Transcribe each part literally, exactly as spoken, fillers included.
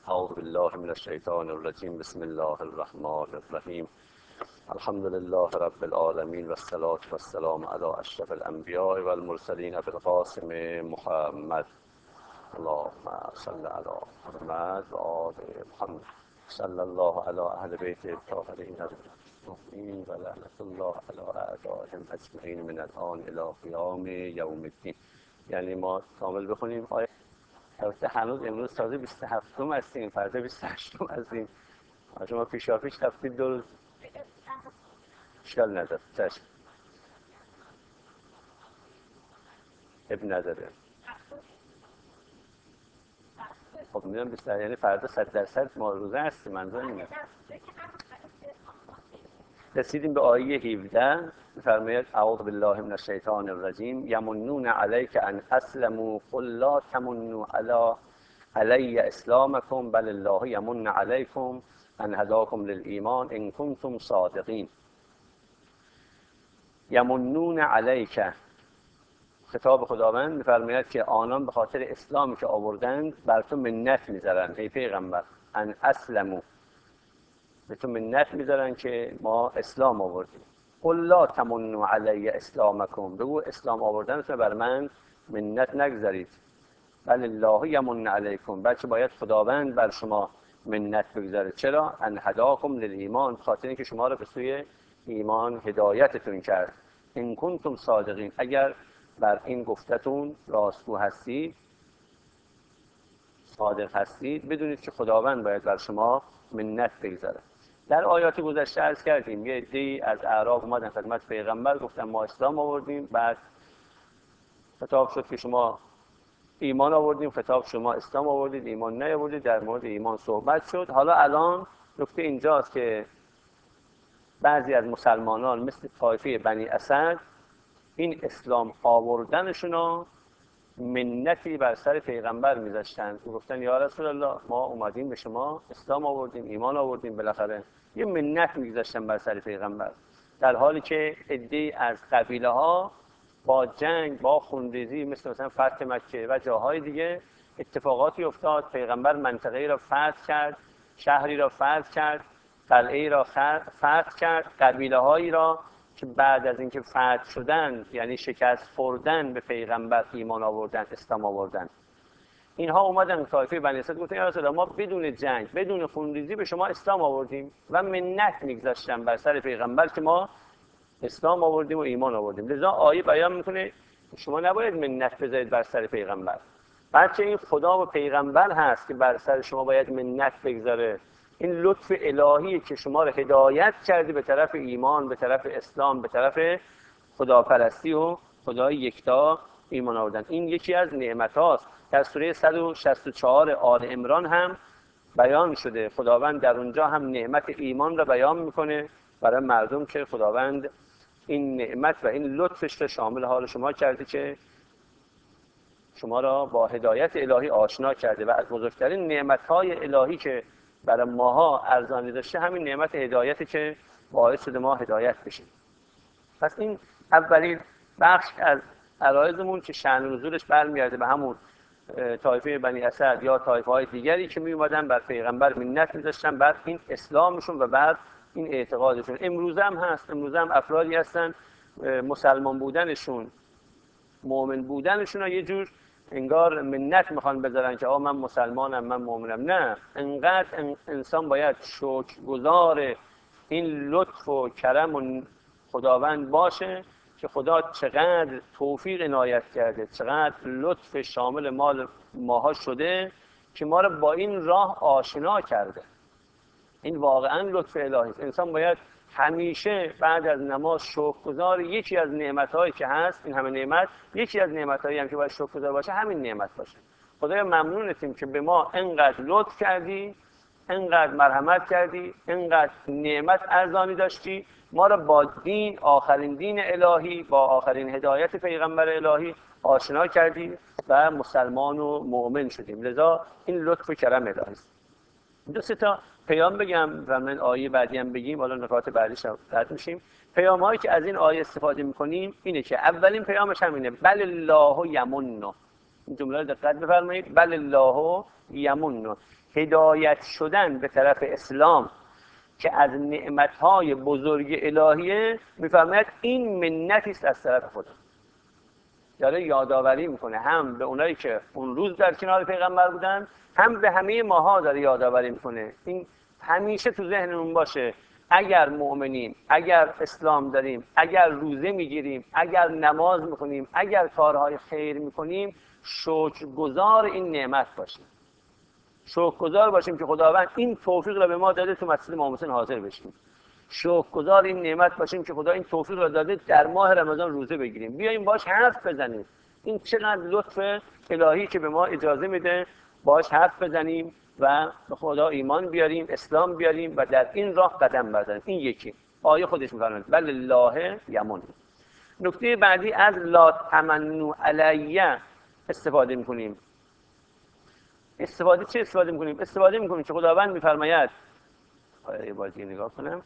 اعوذ بالله من الشیطان الرجیم. بسم الله الرحمن الرحیم. الحمد لله رب العالمین و الصلاة و السلام علی اشرف الانبیاء و المرسلین بالقاسم محمد. اللهم صل علی محمد و آل محمد. صلی الله علی اهل بیت الطاهرین المطهرین و لعنت الله علی اعدائهم اجمعین من الان الی قیام یوم الدین. یعنی ما کامل بخونیم آیه. البته هنوز امروز تازه بیست و هفتم هستیم، فردا بیست و هشتم هستیم. شما پیشا پیش رفتید دو روز اشکال نداره. چشم اب نداره. خب میدونم بیست یعنی فردا صد درصد ما روزه هستیم. منظور اینه. رسیدیم به آیه هفده. می‌فرماید اعوذ بالله من الشیطان الرجیم. یمنون علیک ان اسلموا قل لا تمنوا علی علی اسلامکم بل الله یمن علیکم ان هداکم للایمان ان کنتم صادقین. یمنون علیک، خطاب خداوند می‌فرماید که آنان به خاطر اسلامی که آوردند بر تو منت می‌ذارن ای پیغمبر. ان اسلموا، به تو منت می‌ذارن که ما اسلام آوردیم. قل لا تمنوا علی اسلامکم، بگو اسلام آوردنتون بر من منت نگذارید. بل الله یمن علیکم، بلکه باید خداوند بر شما منت بگذاره. چرا؟ ان هداکم للایمان، خاطر اینکه شما را به سوی ایمان هدایتتون کرد. ان کنتم صادقین، اگر بر این گفتتون راستگو هستید، صادق هستید، بدونید که خداوند باید بر شما منت بگذاره. در آیات گذشته عرض کردیم یه عده‌ای از اعراب اومدن خدمت پیغمبر گفتن ما اسلام آوردیم. بعد خطاب شد که شما ایمان آوردیم، خطاب شما اسلام آوردید، ایمان نیاوردید. در مورد ایمان صحبت شد. حالا الان نکته اینجاست که بعضی از مسلمانان مثل طایفه بنی اسد این اسلام آوردنشون رو منتی بر سر پیغمبر میذاشتن. گفتن یا رسول الله ما اومدیم به شما اسلام آوردیم، ایمان آوردیم، بالاخره یه منت میذاشتن بر سر پیغمبر، در حالی که عده‌ای از قبیله ها با جنگ، با خونریزی، مثل مثلا فتح مکه و جاهای دیگه اتفاقاتی افتاد. پیغمبر منطقه‌ای را فتح کرد، شهری را فتح کرد، قلعه‌ای را فتح کرد. قبیله‌هایی را که بعد از اینکه فتح شدن، یعنی شکست خوردن، به پیغمبر ایمان آوردن، اسلام آوردن. اینها اومدن طایفه بنی اسد گفتن یا رسول الله ما بدون جنگ، بدون خونریزی به شما اسلام آوردیم و منت میگذاشتن بر سر پیغمبر که ما اسلام آوردیم و ایمان آوردیم. لذا آیه بیان میکنه شما نباید منت بذارید بر سر پیغمبر، بلکه این خدا و پیغمبر هست که بر سر شما باید منت بگذاره. این لطف الهی که شما رو هدایت کرده به طرف ایمان، به طرف اسلام، به طرف خداپرستی و خدای یکتا ایمان آوردن. این یکی از نعمت هاست. در سوره صد و شصت و چهار آل عمران هم بیان شده. خداوند در اونجا هم نعمت ایمان را بیان میکنه برای مردم که خداوند این نعمت و این لطفش را شامل حال شما کرده که شما را با هدایت الهی آشنا کرده و از بزرگترین نعمت‌های الهی که برای ماها ارزانی داشته همین نعمت هدایتی که باعث شده ما هدایت بشیم. پس این اولین بخش از عرایضمون که شأن نزولش برمیگرده به همون طایفه بنی اسد یا طایفه‌های دیگری که میومدن بر پیغمبر منت می‌ذاشتن بر این اسلامشون و بعد این اعتقادشون. امروز هم هست، امروز هم افرادی هستن مسلمان بودنشون، مؤمن بودنشون رو یه جور انگار منت میخوان بذارن که آه من مسلمانم، من مؤمنم. نه، انقدر انسان باید شکرگزار این لطف و کرم و خداوند باشه که خدا چقدر توفیق عنایت کرده، چقدر لطف شامل مال ماها شده که ما رو با این راه آشنا کرده. این واقعا لطف الهی است. انسان باید همیشه بعد از نماز شکرگزار یکی از نعمت‌هایی که هست. این همه نعمت، یکی از نعمت‌هایی هم که باید شکرگزار باشه همین نعمت باشه. خدایا ممنونتیم که به ما انقدر لطف کردی، انقدر مرحمت کردی، انقدر نعمت ارزانی داشتی، ما را با دین، آخرین دین الهی، با آخرین هدایت پیغمبر الهی آشنا کردی و مسلمان و مؤمن شدیم. لذا این لطف و کرم الهی است. دو سه تا پیام بگم و من آیه بعدی هم بگیم، حالا نکات بعدیش هم رد میشیم. پیام هایی که از این آیه استفاده میکنیم اینه که اولین پیامش هم اینه بل الله یمن. این جمله رو دقت بفرمایید، بل الله یمن. هدایت شدن به طرف اسلام که از نعمتهای بزرگ الهیه، میفرماید این منتی است از طرف خدا. داره یادآوری میکنه هم به اونایی که اون روز در کنار پیغمبر بودن، هم به همه ماها داره یادآوری میکنه. این همیشه تو ذهنمون باشه، اگر مؤمنیم، اگر اسلام داریم، اگر روزه میگیریم، اگر نماز میکنیم، اگر کارهای خیر میکنیم، شکرگزار این نعمت باشیم. شکرگزار باشیم که خداوند این توفیق را به ما داده تو مسجد امام حسین حاضر بشیم. شکرگزار این نعمت باشیم که خدا این توفیق را داده در ماه رمضان روزه بگیریم. بیاییم باش حرف بزنیم. این چقدر لطف الهی که به ما اجازه میده باش حرف بزنیم و به خدا ایمان بیاریم، اسلام بیاریم و در این راه قدم برداریم. این یکی آیه خودش میفرماید بل الله یمن. نکته بعدی از لا تمنوا علیه استفاده میکنیم. استفاده چه استفاده میکنیم؟ استفاده میکنیم که خداوند میفرماید، یه بار دیگه نگاه کنم.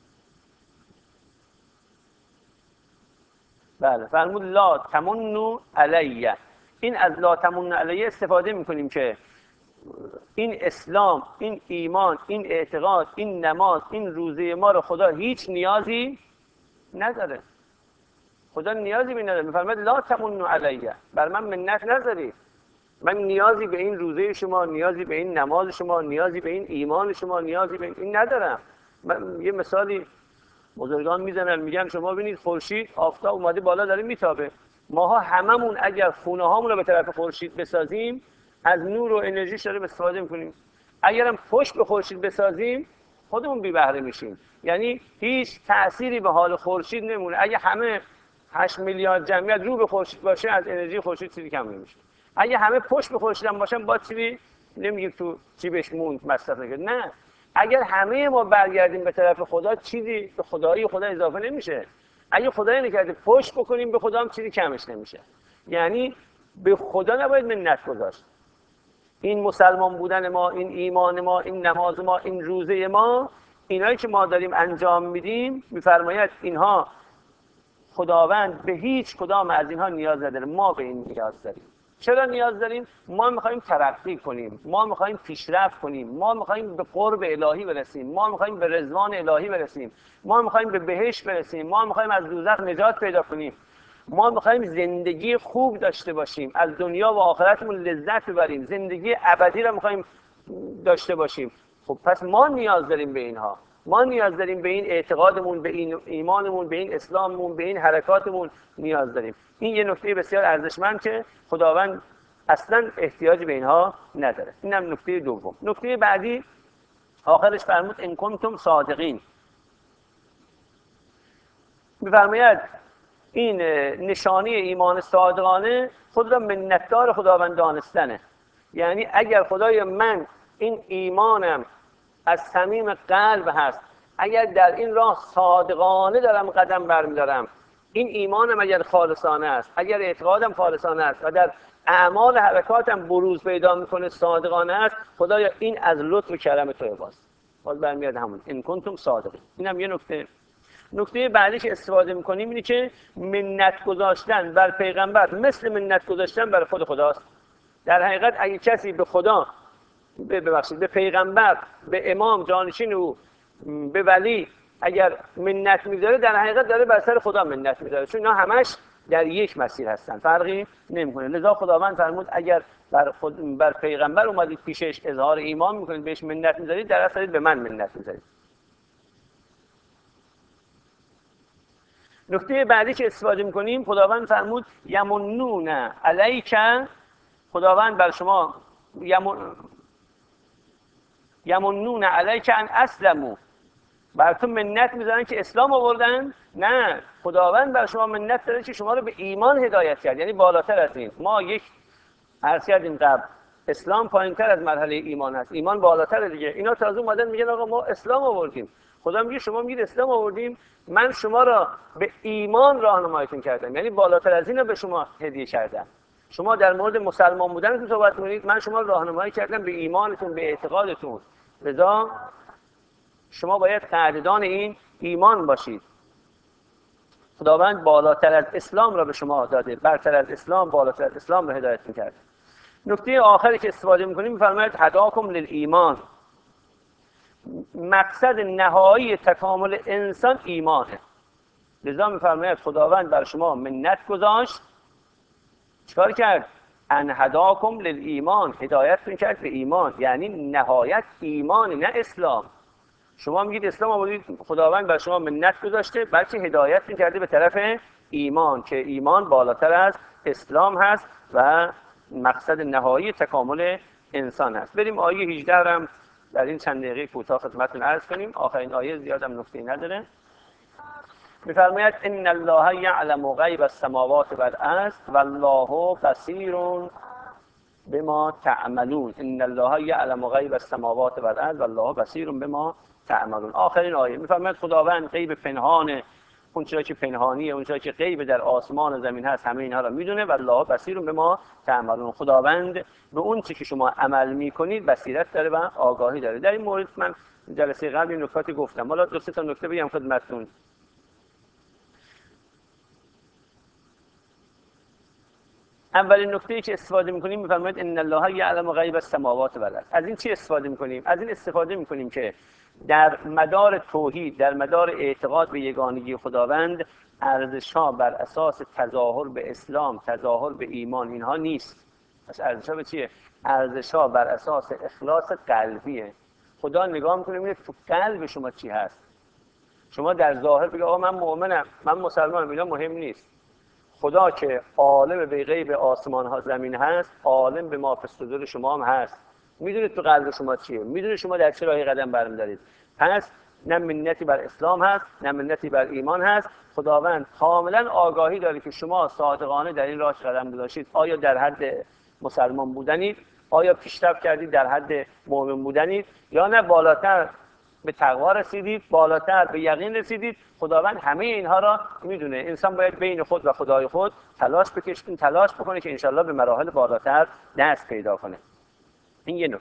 بله، فرمود لا تمنوا علیه. این از لا تمنوا علیه استفاده میکنیم که این اسلام، این ایمان، این اعتقاد، این نماز، این روزه ما رو خدا هیچ نیازی نداره. خدا نیازی به نداره. میفرماید لا تمنوا علیه، بر من منت نذاری. من نیازی به این روزه شما، نیازی به این نماز شما، نیازی به این ایمان شما، نیازی به این ندارم. من یه مثالی بزرگان میزنن، میگن شما ببینید خورشید، آفتاب اومده بالا داره میتابه. ماها هممون اگر خونه هامون رو به طرف خورشید بسازیم، از نور و انرژیش داریم استفاده میکنیم. اگرم پشت به خورشید بسازیم، خودمون بی بهره میشیم. یعنی هیچ تأثیری به حال خورشید نمونه. اگه همه هشت میلیارد جمعیت رو به خورشید باشه، از انرژی خورشید چیزی کم نمیشه. اگه همه پشت به خورشید هم باشن، با چیزی نمیگیم تو جیبش موند مصرف نکرد. نه، اگر همه ما برگردیم به طرف خدا، چیزی به خدایی خدا اضافه نمیشه. اگه خدایی نکرده پشت بکنیم به خدا، هم چیزی کمش نمیشه. یعنی به خدا نباید منت گذاشت. این مسلمان بودن ما، این ایمان ما، این نماز ما، این روزه ما، اینایی که ما داریم انجام میدیم، میفرماید اینها خداوند به هیچ کدام از اینها نیاز نداره. ما به این نیاز داریم. چرا نیاز داریم؟ ما میخوایم ترقی کنیم، ما میخوایم پیشرفت کنیم، ما میخوایم به قرب الهی برسیم، ما میخوایم به رضوان الهی برسیم، ما میخوایم به بهشت برسیم، ما میخوایم از دوزخ نجات پیدا کنیم، ما میخوایم زندگی خوب داشته باشیم، از دنیا و آخرتمون لذت ببریم، زندگی ابدی رو میخوایم داشته باشیم. خب پس ما نیاز داریم به اینها. ما نیاز داریم به این اعتقادمون، به این ایمانمون، به این اسلاممون، به این حرکاتمون نیاز داریم. این یه نکته بسیار ارزشمند که خداوند اصلا احتیاج به اینها نداره. اینم نکته دوم. نکته بعدی آخرش فرمود ان کنتم صادقین. می‌فرماید این نشانی ایمان صادقانه خود را منتدار خداوند دانستنه. یعنی اگر خدای من این ایمانم از صمیم قلب هست، اگر در این راه صادقانه دارم قدم برمی‌دارم، این ایمانم اگر خالصانه است، اگر اعتقادم خالصانه است و در اعمال حرکاتم بروز پیدا میکنه صادقانه است، خدایا این از لطف و کرم تو باز. باز برمیاد همون ان کنتم صادقین. اینم یه نکته. نکته بعدی که استفاده میکنیم اینه که منت گذاشتن بر پیغمبر مثل منت گذاشتن بر خود خداست. در حقیقت اگه کسی به خدا، ببخشید به پیغمبر، به امام جانشین او، به ولی اگر منت میذاره، در حقیقت داره بر سر خدا منت میذاره، چون اینا همش در یک مسیر هستن، فرقی نمیکنه. لذا خداوند فرمود اگر بر خود بر پیغمبر اومدید پیشش اظهار ایمان میکنید، بهش منت میذارید، در اصل به من منت میذارید. نکته بعدی که استفاده میکنیم، خداوند فرمود یمنون علیک. خداوند بر شما یمن یمنون علیک ان اسلموا، بر تو منت میذارن که اسلام آوردن. نه، خداوند بر شما منت داره که شما رو به ایمان هدایت کرد. یعنی بالاتر از این. ما یک عرض کردیم قبل، اسلام پایینتر از مرحله ایمان هست، ایمان بالاتر دیگه. اینا تازه اومدن میگن آقا ما اسلام آوردیم. خدا میگه شما میگید اسلام آوردیم، من شما را به ایمان راهنماییتون کردم، یعنی بالاتر از این رو به شما هدیه کردم. شما در مورد مسلمان بودنتون صحبت می‌کنید، من شما را راهنمایی کردم به ایمانتون، به اعتقادتون. لذا شما باید قدردان این ایمان باشید. خداوند بالاتر از اسلام را به شما داده، برتر از اسلام، بالاتر از اسلام را هدایت می‌کرد. نکته آخری که استفاده میکنیم میفرماید هداکم للایمان. مقصد نهایی تکامل انسان ایمانه. لذا میفرماید خداوند بر شما منت گذاشت. چیکار کرد؟ ان هداکم للایمان، هدایتتون کرد به ایمان. یعنی نهایت ایمان، نه اسلام. شما میگید اسلام آوردید، خداوند بر شما منت گذاشته، بلکه هدایتتون کرده به طرف ایمان که ایمان بالاتر از اسلام هست و مقصد نهایی تکامل انسان هست. بریم آیه هجده هم در این چند دقیقه کوتاه خدمتتون عرض کنیم. آخرین آیه زیادم نکته‌ای نداره. می‌فرماید ان الله یعلم غیب السماوات والارض والله بصیر بما تعملون. ان الله یعلم غیب السماوات والارض والله بصیر بما تعملون. آخرین آیه می‌فرماید خداوند غیب پنهان، اون چیزی که پنهانیه، اون چیزی که غیب در آسمان و زمین هست، همه اینها را میدونه. والله بصیر بما تعملون. خداوند به اون چیزی که شما عمل میکنید بصیرت داره و آگاهی داره. در این مورد من جلسه قبل این نکاتی گفتم. حالا دو سه تا نکته بگم خدمتتون. اولین نکته‌ای که استفاده می‌کنیم می‌فرماید ان الله یعلم غیب السماوات والارض. از این چی استفاده می‌کنیم؟ از این استفاده می‌کنیم که در مدار توحید، در مدار اعتقاد به یگانگی خداوند، ارزش‌ها بر اساس تظاهر به اسلام، تظاهر به ایمان اینها نیست. پس ارزش‌ها به چیه؟ ارزش‌ها بر اساس اخلاص قلبیه. خدا نگاه می‌کنه می‌بینه تو قلب شما چی هست. شما در ظاهر بگید آقا من مؤمنم، من مسلمانم، اینا مهم نیست. خدا که عالم به غیب آسمان ها زمین هست، عالم به ما فی الصدور شما هم هست. میدونید تو قلب شما چیه، میدونید شما در چه راهی قدم برمی‌دارید. پس نه منتی بر اسلام هست، نه منتی بر ایمان هست. خداوند کاملا آگاهی داره که شما صادقانه در این راه قدم گذاشتید. آیا در حد مسلمان بودنید؟ آیا پیشرفت کردید در حد مؤمن بودنید؟ یا نه بالاتر به تقوا رسیدید، بالاتر به یقین رسیدید؟ خداوند همه اینها را میدونه. انسان باید بین خود و خدای خود تلاش بکشه، تلاش بکنه که انشالله به مراحل بالاتر دست پیدا کنه. این یه نکته.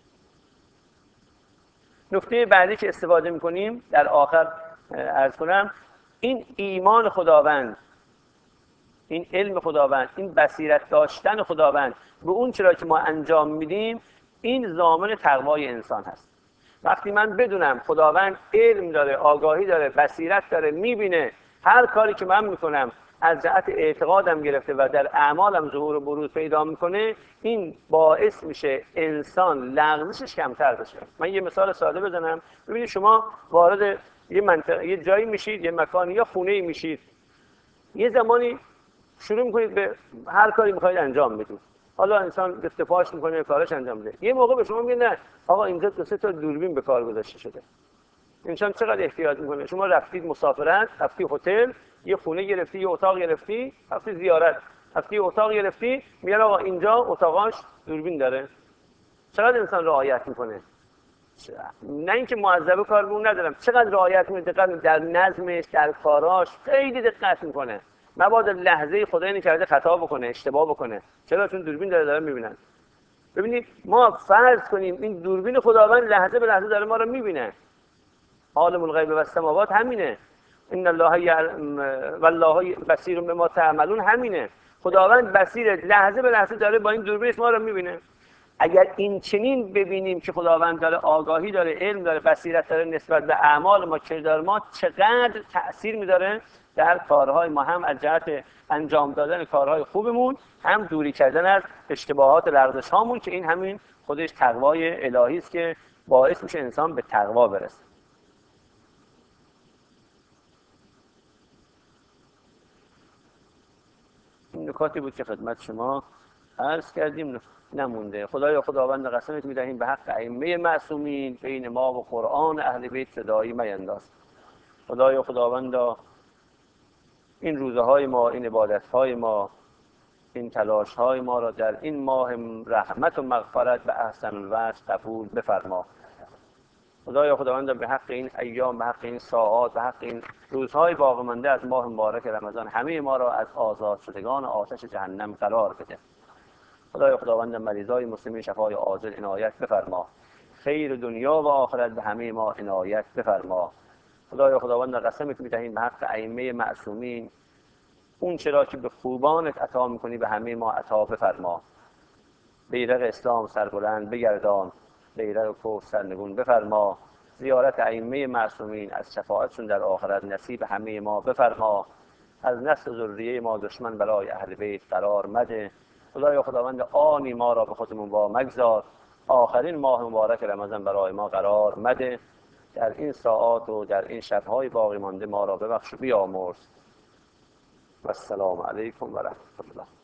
نکته بعدی که استفاده میکنیم در آخر عرض کنم، این ایمان خداوند، این علم خداوند، این بصیرت داشتن خداوند به اون چرا که ما انجام میدیم، این ضامن تقوای انسان هست. وقتی من بدونم خداوند علم داره، آگاهی داره، بصیرت داره، میبینه هر کاری که من میکنم از جهت اعتقادم گرفته و در اعمالم ظهور و بروز پیدا میکنه، این باعث میشه انسان لغزشش کمتر بشه. من یه مثال ساده بزنم. ببینید شما وارد یه منطقه، یه جایی میشید، یه مکانی یا خونه‌ای میشید، یه زمانی شروع میکنید به هر کاری میخواید انجام بدید. حالا انسان استفاش میکنه، کارش انجام میده. یه موقع به شما میگه نه آقا اینجا دو سه تا دوربین به کار گذاشته شده. انسان چقدر احتیاط میکنه. شما رفتید مسافرت، رفتی هتل، یه خونه گرفتی، یه اتاق گرفتی، رفتی زیارت، رفتی اتاق گرفتی، میگن آقا اینجا اتاقاش دوربین داره. چقدر انسان رعایت میکنه. نه اینکه معذب کارمون ندارم، چقدر رعایت میکنه، دقت در نظمش، در کاراش خیلی دقت میکنه. مبادا لحظه خدای نکرده خطا بکنه، اشتباه بکنه. چرا؟ چون دوربین داره دارن میبینن. ببینید ما فرض کنیم این دوربین خداوند لحظه به لحظه داره ما رو میبینه. عالم الغیب و السماوات همینه. ان الله یعلم والله بصیر بما تعملون همینه. خداوند بصیر، لحظه به لحظه داره با این دوربینش ما رو میبینه. اگر این چنین ببینیم که خداوند داره آگاهی داره، علم داره، بصیرت داره نسبت به اعمال ما، کردار ما چقدر تأثیر میذاره در کارهای ما، هم از جهت انجام دادن کارهای خوبمون، هم دوری کردن از اشتباهات لغزش هامون، که این همین خودش تقوای الهی است که باعث میشه انسان به تقوا برسه. این نکاتی بود که خدمت شما عرض کردیم، نمونده. خدایا خداوند قسمت میدهیم به حق ائمه معصومین، بین ما و قرآن اهل بیت صدایی مینداز. خدایا خداوندا این روزه های ما، این عبادت های ما، این تلاش های ما را در این ماه رحمت و مغفرت به احسن الوجه قبول بفرما. خدایا خداوندا به حق این ایام، به حق این ساعات، به حق این روزهای باقی مانده از ماه مبارک رمضان، همه ما را از آزاد شدگان آتش جهنم قرار بده. خدای خداوند مریضای مسلمین شفای عاجل عنایت بفرما. خیر دنیا و آخرت به همه ما عنایت بفرما. خدای خداوند قسمت می‌دهیم به حق ائمه معصومین، اون چرا که به خوبانت عطا می‌کنی به همه ما عطا بفرما. بیرق اسلام سربلند بگردان، بیرق کفر سرنگون بفرما. زیارت ائمه معصومین از شفاعتشون در آخرت نصیب همه ما بفرما. از نسل و ذریه ما دشمن برای اهل بیت قرار مده. خدایا خداوند آنی ما را به خودمون وا مگذار. آخرین ماه مبارک رمضان برای ما قرار مده. در این ساعات و در این شب‌های باقی مانده ما را ببخش و بیامرز. و السلام علیکم و رحمت الله.